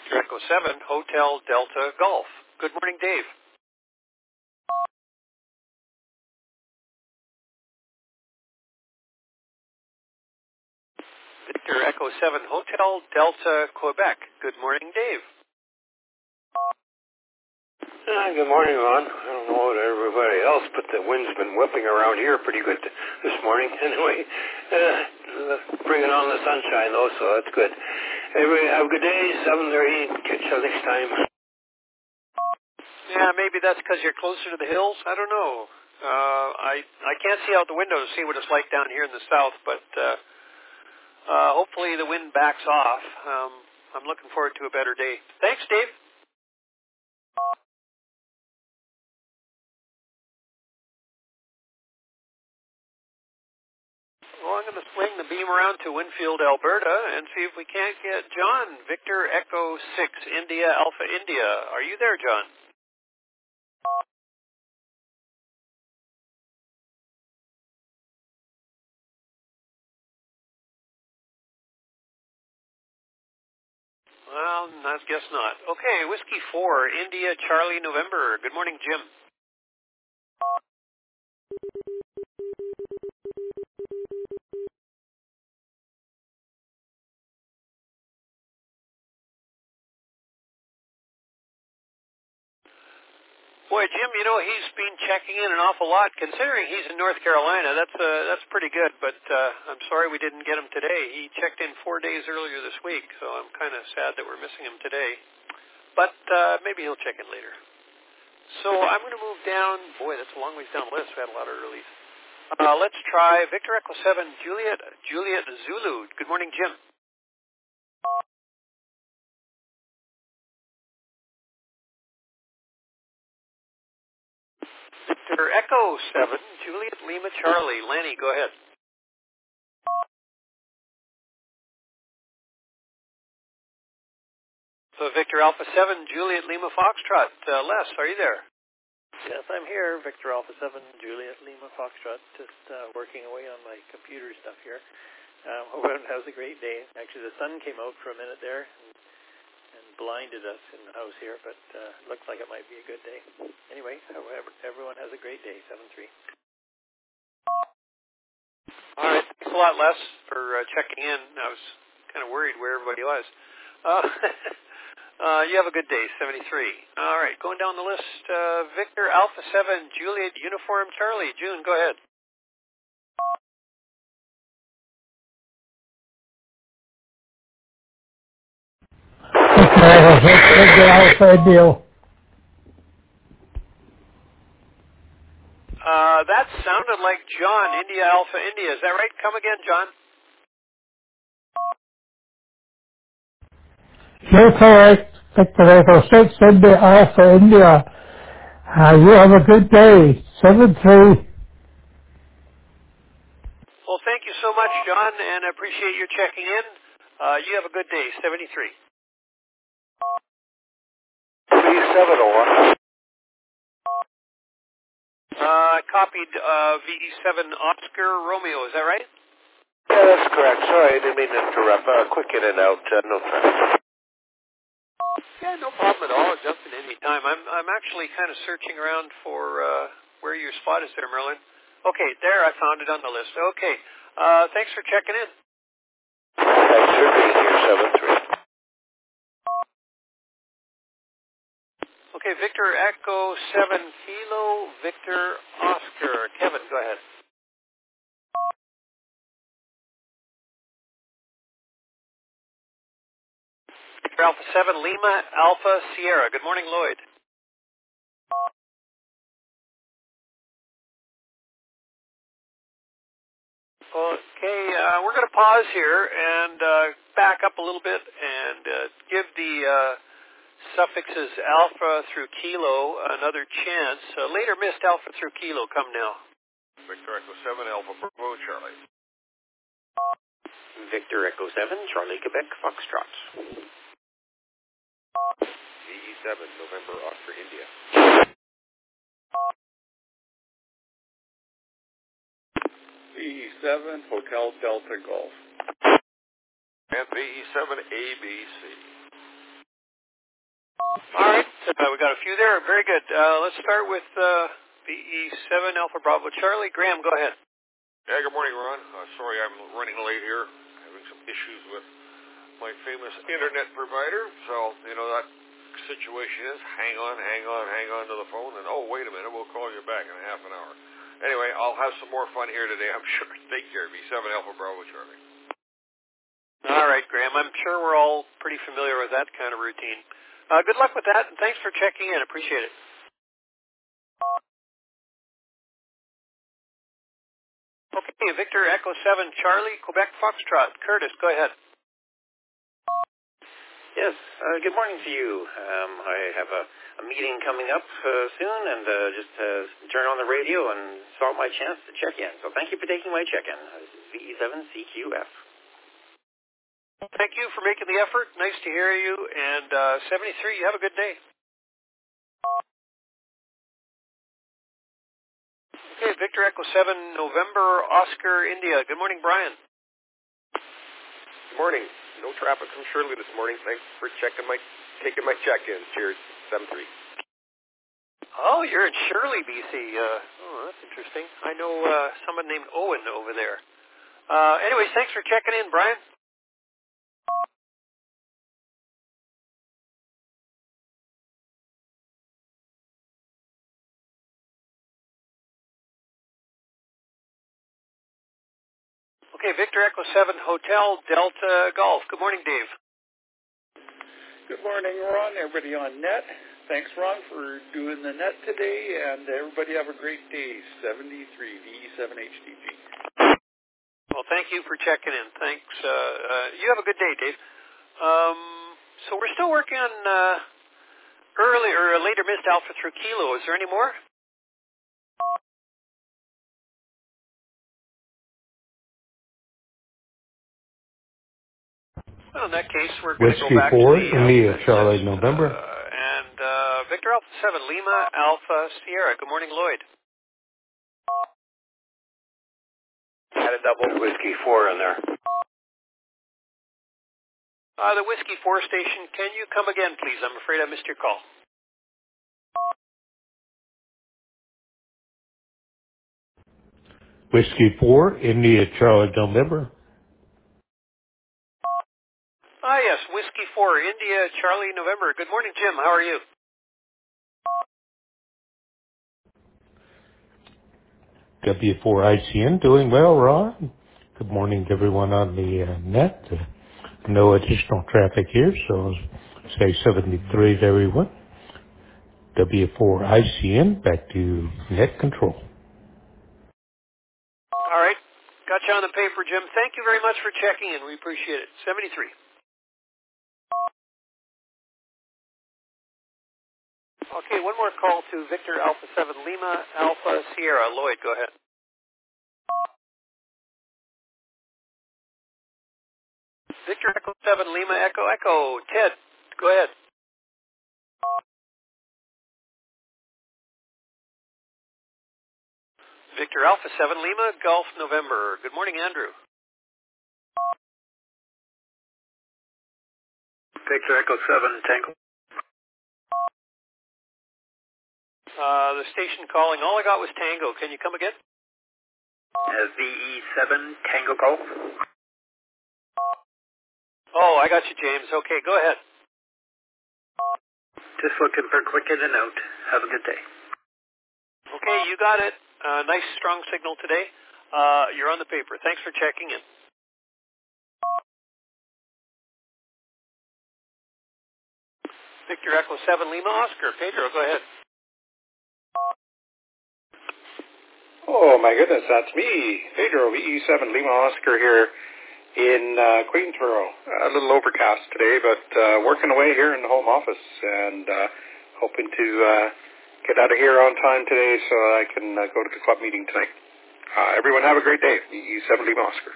Echo 7, Hotel Delta Golf. Good morning, Dave. Victor Echo 7, Hotel Delta Quebec. Good morning, Dave. Good morning, Ron. I don't know about everybody else, but the wind's been whipping around here pretty good this morning. Anyway, bringing on the sunshine, though, so that's good. Everybody have a good day, 7:30. Catch you next time. Yeah, maybe that's because you're closer to the hills. I don't know. I can't see out the window to see what it's like down here in the south, but hopefully the wind backs off. I'm looking forward to a better day. Thanks, Dave. Well, I'm going to swing the beam around to Winfield, Alberta, and see if we can't get John. Victor Echo 6, India Alpha India. Are you there, John? Well, I guess not. Okay, Whiskey 4, India Charlie November. Good morning, Jim. Boy, Jim, you know, he's been checking in an awful lot. Considering he's in North Carolina, that's pretty good, but I'm sorry we didn't get him today. He checked in 4 days earlier this week, so I'm kind of sad that we're missing him today. But maybe he'll check in later. So I'm going to move down. Boy, that's a long ways down the list. We had a lot of earlies. Let's try Victor Echo 7, Juliet Zulu. Good morning, Jim. Victor Echo 7, Juliet Lima Charlie. Lanny, go ahead. So Victor Alpha 7, Juliet Lima Foxtrot. Les, are you there? Yes, I'm here. Victor Alpha 7, Juliet Lima Foxtrot. Just working away on my computer stuff here. Hope everyone has a great day. Actually, the sun came out for a minute there and blinded us in the house here, but looks like it might be a good day. Anyway, however, everyone has a great day. 7-3. All right. Thanks a lot, Les, for checking in. I was kind of worried where everybody was. You have a good day, 73. All right, going down the list, Victor Alpha 7, Juliet Uniform Charlie. June, go ahead. Victor Alpha deal. That sounded like John, India Alpha India. Is that right? Come again, John. You're correct. Victor Echo 6, India Alpha India. You have a good day. 7-3. Well, thank you so much, John, and I appreciate your checking in. You have a good day, 73. V701. I copied VE7 Oscar Romeo. Is that right? Yeah, that's correct. Sorry, I didn't mean to interrupt. Quick in and out. No traffic. Yeah, no problem at all. Jump in any time. I'm actually kind of searching around for where your spot is there, Merlin. Okay, there, I found it on the list. Okay, thanks for checking in. Thanks for being here, 7-3. Okay, Victor Echo 7 Kilo Victor Oscar. Kevin, go ahead. Victor Alpha 7 Lima Alpha Sierra. Good morning, Lloyd. Okay, we're going to pause here and back up a little bit and give the suffixes alpha through kilo another chance. Later missed alpha through kilo. Come now. Victor Echo 7 Alpha Bravo Charlie. Victor Echo 7 Charlie Quebec Foxtrot. VE7 November Oscar India. VE7 Hotel Delta Golf. And VE7 ABC. All right. We got a few there. Very good. Let's start with VE7 Alpha Bravo Charlie. Graham, go ahead. Yeah, good morning, Ron. Sorry I'm running late here. Having some issues with my famous internet provider. So, that situation is hang on to the phone, and wait a minute, we'll call you back in a half an hour. Anyway, I'll have some more fun here today, I'm sure. Take care. V7 Alpha Bravo Charlie. All right, Graham. I'm sure we're all pretty familiar with that kind of routine. Good luck with that, and thanks for checking in. Appreciate it. Okay, Victor Echo 7 Charlie, Quebec Foxtrot. Curtis, go ahead. Yes, good morning to you. I have a meeting coming up soon, and just turn on the radio and saw my chance to check in. So thank you for taking my check-in. This is VE7CQF. Thank you for making the effort. Nice to hear you. And 73, you have a good day. Okay, Victor Echo 7 November Oscar India. Good morning, Brian. Good morning. No traffic from Shirley this morning. Thanks for taking my check-in. Cheers. 7-3. Oh, you're in Shirley, BC. That's interesting. I know someone named Owen over there. Anyways, thanks for checking in, Brian. Okay, Victor Echo 7 Hotel Delta Golf. Good morning, Dave. Good morning, Ron. Everybody on net. Thanks, Ron, for doing the net today, and everybody have a great day. 73, VE7HDG. Well, thank you for checking in. Thanks. You have a good day, Dave. So we're still working on early or later missed Alpha through Kilo. Is there any more? Well, in that case, we're going to go back to the India, Charlie, November. And Victor Alpha 7 Lima Alpha Sierra. Good morning, Lloyd. Had a double Whiskey 4 in there. The Whiskey 4 station, can you come again, please? I'm afraid I missed your call. Whiskey 4, India, Charlie, November. Yes, Whiskey 4, India, Charlie, November. Good morning, Jim. How are you? W4ICN, doing well, Ron. Good morning to everyone on the net. No additional traffic here, so say 73 to everyone. W4ICN, back to net control. All right. Got you on the paper, Jim. Thank you very much for checking in. We appreciate it. 73. Okay, one more call to Victor Alpha 7 Lima Alpha Sierra. Lloyd, go ahead. Victor Echo 7 Lima Echo Echo. Ted, go ahead. Victor Alpha 7 Lima Golf November. Good morning, Andrew. Victor Echo 7 Tango. The station calling. All I got was Tango. Can you come again? VE7 Tango Golf. Oh, I got you, James. Okay, go ahead. Just looking for quick in and out. Have a good day. Okay, you got it. Nice, strong signal today. You're on the paper. Thanks for checking in. Victor Echo 7 Lima Oscar. Pedro, go ahead. Oh, my goodness, that's me, Pedro, VE7 Lima Oscar here in Queensboro. A little overcast today, but working away here in the home office and hoping to get out of here on time today so I can go to the club meeting tonight. Everyone have a great day, VE7 Lima Oscar.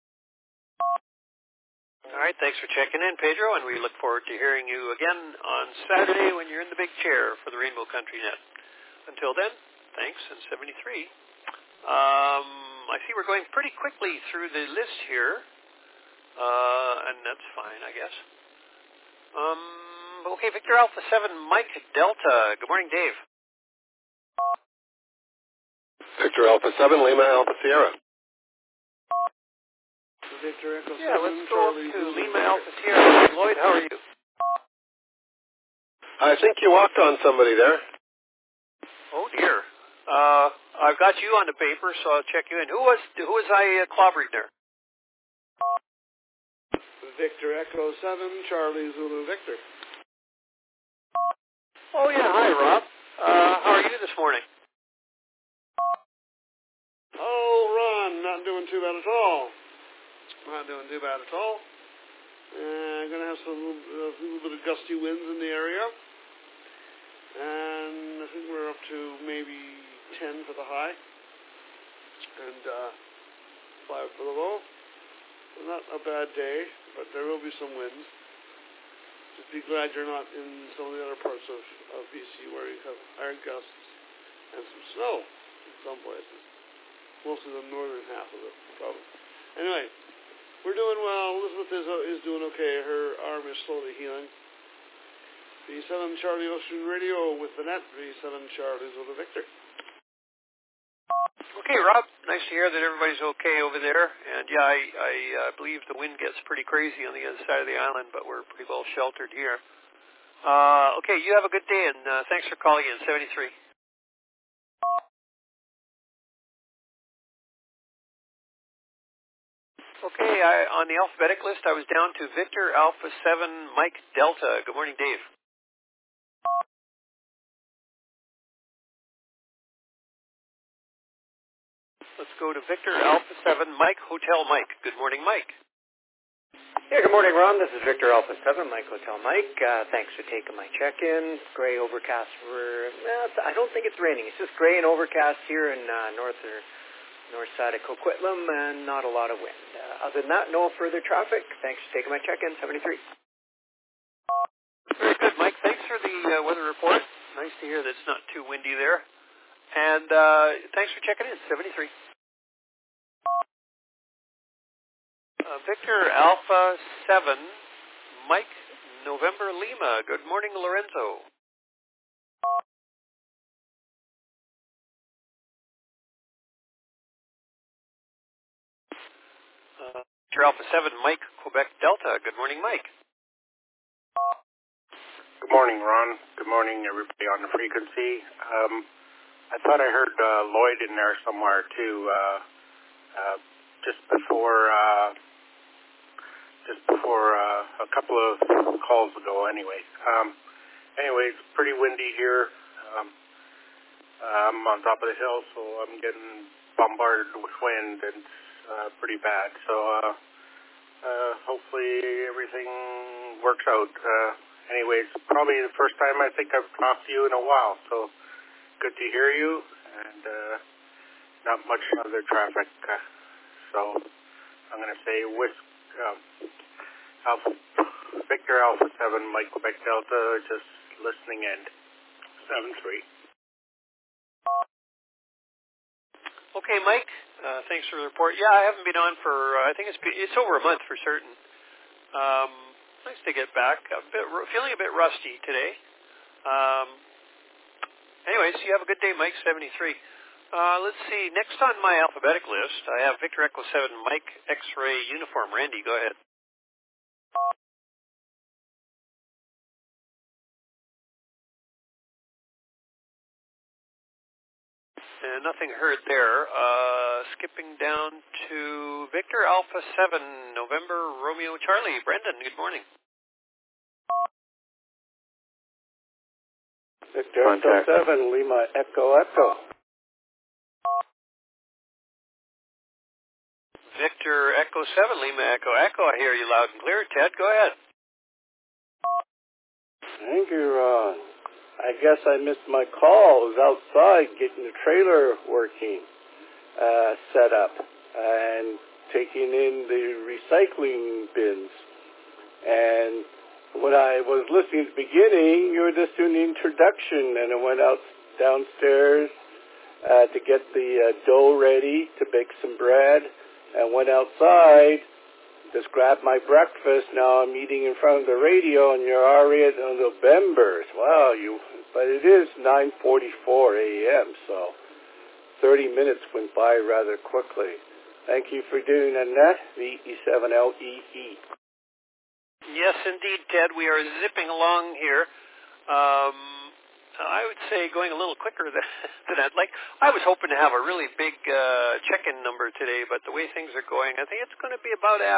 All right, thanks for checking in, Pedro, and we look forward to hearing you again on Saturday when you're in the big chair for the Rainbow Country Net. Until then, thanks, and 73. I see we're going pretty quickly through the list here, and that's fine, I guess. Okay, Victor Alpha 7, Mike Delta. Good morning, Dave. Victor Alpha 7, Lima Alpha Sierra. Victor Echo 7, let's go Charlie to Zulu. Lima Alpha Sierra. Lloyd, how are you? I think you walked on somebody there. Oh, dear. I've got you on the paper, so I'll check you in. Who was I clobbering there? Victor Echo 7, Charlie Zulu Victor. Oh, yeah. Hi, Rob. How are you this morning? Oh, Ron, not doing too bad at all. Not doing too bad at all. I'm going to have a little bit of gusty winds in the area. And I think we're up to maybe 10 for the high. And 5 for the low. So not a bad day, but there will be some winds. Just be glad you're not in some of the other parts of BC where you have higher gusts and some snow in some places. Mostly the northern half of the province. Anyway, we're doing well. Elizabeth is doing okay. Her arm is slowly healing. V7 Charlie Ocean Radio with the net. V7 Charlie's with the Victor. Okay, Rob. Nice to hear that everybody's okay over there. And yeah, I believe the wind gets pretty crazy on the other side of the island, but we're pretty well sheltered here. Okay, you have a good day, and thanks for calling in. 73. Okay, on the alphabetic list, I was down to Victor Alpha 7, Mike Delta. Good morning, Dave. Let's go to Victor Alpha 7, Mike Hotel Mike. Good morning, Mike. Yeah, good morning, Ron. This is Victor Alpha 7, Mike Hotel Mike. Thanks for taking my check-in. Gray, overcast I don't think it's raining. It's just gray and overcast here in north side of Coquitlam, and not a lot of wind. Other than that, no further traffic. Thanks for taking my check-in. 73. Very good, Mike. Thanks for the weather report. Nice to hear that it's not too windy there. And thanks for checking in. 73. Victor Alpha 7, Mike November Lima. Good morning, Lorenzo. Victor Alpha 7, Mike Quebec Delta. Good morning, Mike. Good morning, Ron. Good morning, everybody on the frequency. I thought I heard Lloyd in there somewhere, too, just before a couple of calls ago, anyway. Anyway, it's pretty windy here. I'm on top of the hill, so I'm getting bombarded with wind, and it's pretty bad. So hopefully everything works out. Anyways, probably the first time I think I've talked to you in a while, so good to hear you, and not much other traffic. So I'm going to say Victor Alpha 7, Mike Quebec Delta, just listening in. 73. Okay, Mike. Thanks for the report. Yeah, I haven't been on for, I think it's over a month for certain. Nice to get back. Feeling a bit rusty today. Anyways, you have a good day, Mike. 73. Let's see. Next on my alphabetic list, I have Victor Echo 7, Mike X-Ray Uniform. Randy, go ahead. And nothing heard there. Skipping down to Victor Alpha 7, November Romeo Charlie. Brendan, good morning. Victor Echo 7, Lima Echo Echo. Victor Echo 7, Lima Echo Echo. I hear you loud and clear. Ted, go ahead. Thank you, Ron. I guess I missed my call. I was outside getting the trailer working, set up, and taking in the recycling bins. And when I was listening at the beginning, you were just doing the introduction, and I went out downstairs to get the dough ready to bake some bread, and went outside Just grabbed my breakfast. Now I'm eating in front of the radio, and you're already at November. Wow, but it is 9:44 a.m., so 30 minutes went by rather quickly. Thank you for doing the net, VE7LEE. Yes, indeed, Ted. We are zipping along here. I would say going a little quicker than I'd like. I was hoping to have a really big check-in number today, but the way things are going, I think it's going to be about average.